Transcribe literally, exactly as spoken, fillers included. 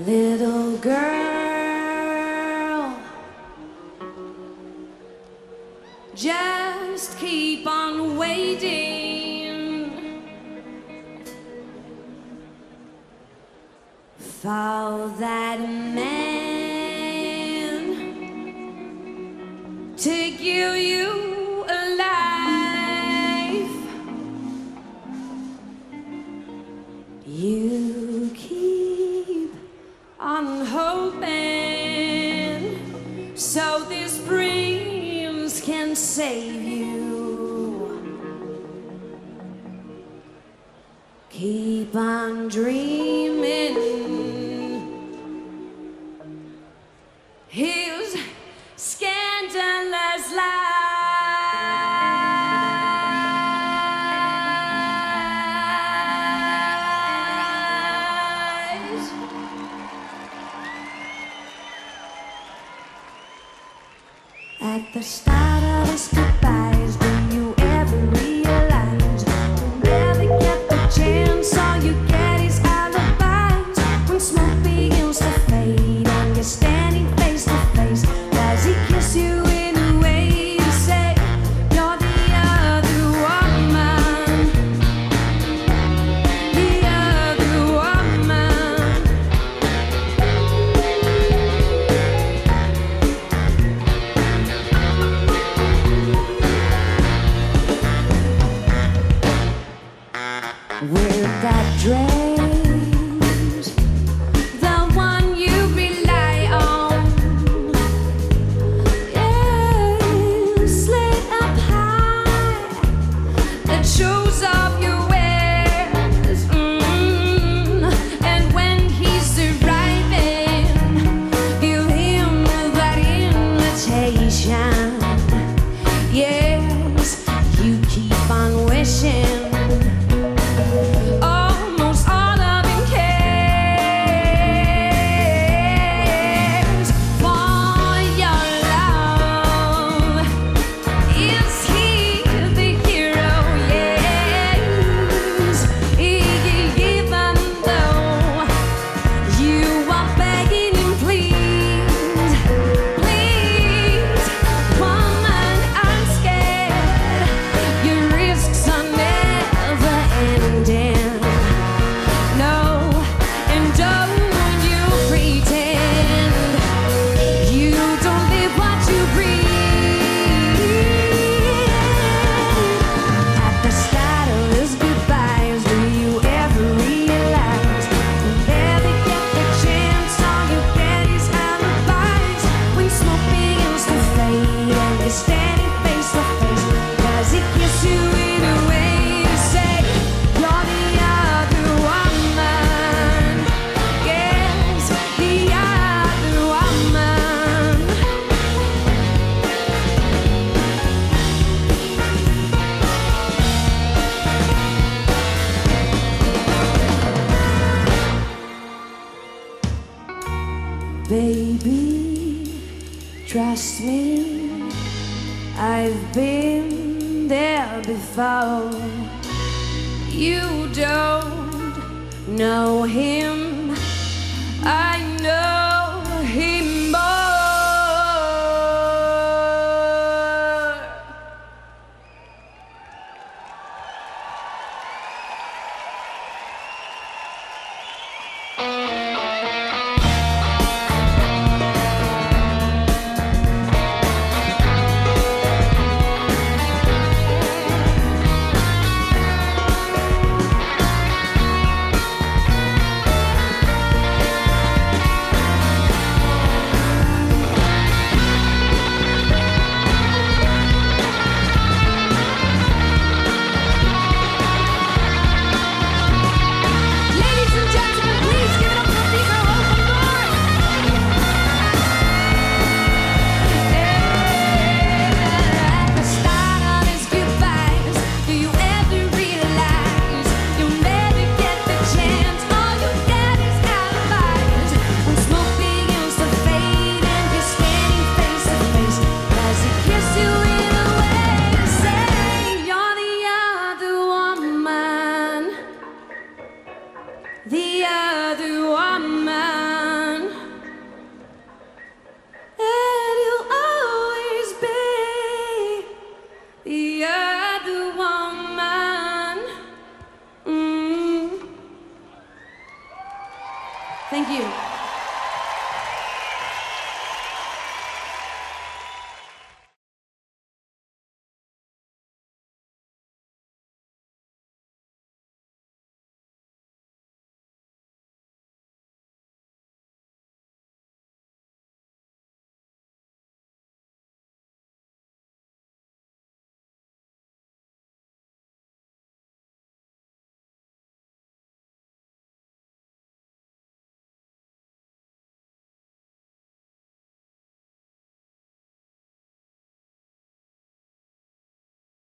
Little girl, just keep on waiting for that man to give you a life. You keep on hoping so these dreams can save you. Keep on dreaming his scandalous life. At the start of his goodbyes, do you ever realize you'll never get the chance? All you get is alibis. When smoke begins to fade and you're standing face to face, does he kiss you in a way to say you're the other woman? The other woman. We've got dreams, the one you rely on. Yeah, slid up high, that shows off your wares. Mm. And when he's arriving, give him that invitation. Yes, you keep on wishing. Almost all of him cares for your love. Is he the hero? Yes, even though you are begging him, please, please, woman, I'm scared. Your risks are never ending. Baby, trust me, I've been there before. You don't know him